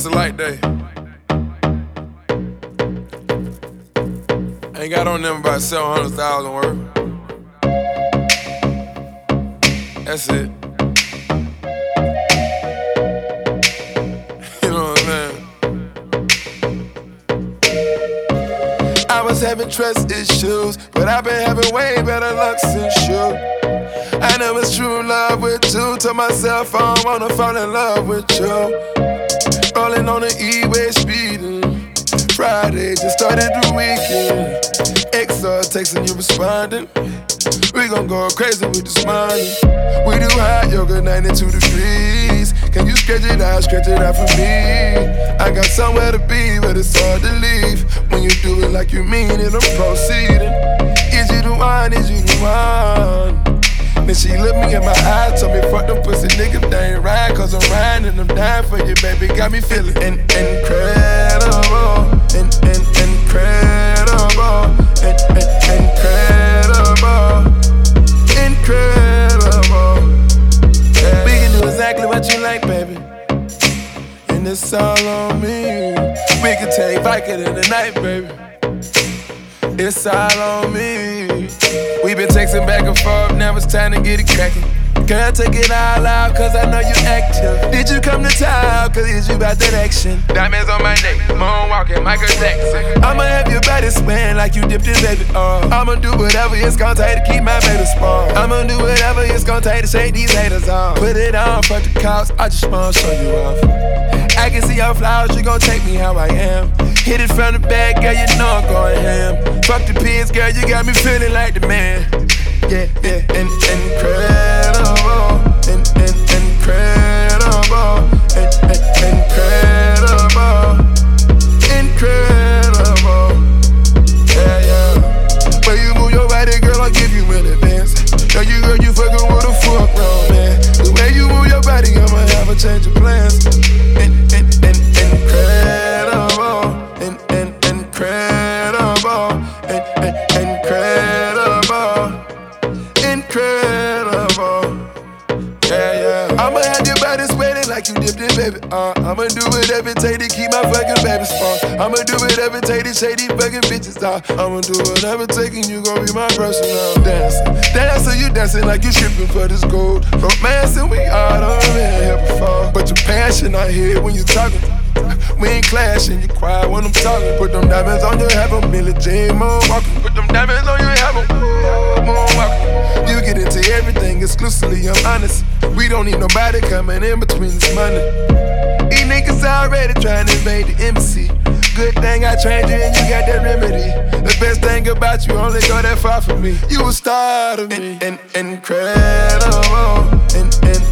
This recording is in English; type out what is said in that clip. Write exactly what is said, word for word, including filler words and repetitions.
It's a light day. Ain't got on them about seven hundred thousand worth. That's it. You know what I'm saying? I was having trust issues, but I've been having way better luck since you. I know it's true love with you. Told myself I don't wanna fall in love with you. Rolling on the E-way speeding. Friday just started the weekend. X R texting you responding. We gon' go crazy with this money. We do hot yoga, ninety-two degrees. Can you stretch it out, stretch it out for me? I got somewhere to be, but it's hard to leave. When you do it like you mean it, I'm proceeding. Is you the one, is you the one? Then she looked me in my eyes, told me fuck them pussy niggas, they ain't right. Cause I'm riding and I'm dying for you, baby. Got me feeling in- incredible, in- in- incredible, in- in- incredible, incredible. Yeah. We can do exactly what you like, baby, and it's all on me. We can take Vicodin in the night, baby. It's all on me. We been texting back and forth, now it's time to get it crackin'. Girl, take it all out, cause I know you active. Did you come to town, cause it's you about that action? Diamonds on my neck, moonwalking, Michael Jackson. I'ma have your body spin like you dipped in baby oil. I'ma do whatever it's gon' take to keep my baby spoiled. I'ma do whatever it's gon' take to shake these haters off. Put it on, fuck the cops, I just wanna show you off. I can see your flowers, you gon' take me how I am. Hit it from the back, girl, you know I'm going ham. Fuck the pigs, girl, you got me feeling like the man. Yeah, yeah, in- incredible, in- in- incredible, in- in- incredible, incredible. Yeah, yeah. When you move your body, girl, I'll give you an advance. Girl, you girl, you fucking with a fuck wrong, man. The way you move your body, I'ma have a change of plans. In- in- in- incredible, in- in- incredible, in- in- incredible. Incredible, yeah, yeah. I'ma have your body sweating like you dipped in, baby. Uh, I'ma do whatever it take to keep my fucking baby spawn. I'ma do whatever it take to shake these fucking bitches down. I'ma do whatever it take and you gon' be my personal dancer. Dancer, you dancing like you stripping for this gold. Romancing, we all done been here before. But your passion I hear when you talking. We ain't clashing, you quiet when I'm talking. Put them diamonds on your head, I'm Billie Jean moonwalking. Put them diamonds on your head, I'm moonwalking. You get into everything exclusively, I'm honest. We don't need nobody coming in between this money. These niggas already trying to invade the embassy. Good thing I trained you and you got that remedy. The best thing about you only go that far for me. You a star to me. In- in- incredible, in- in-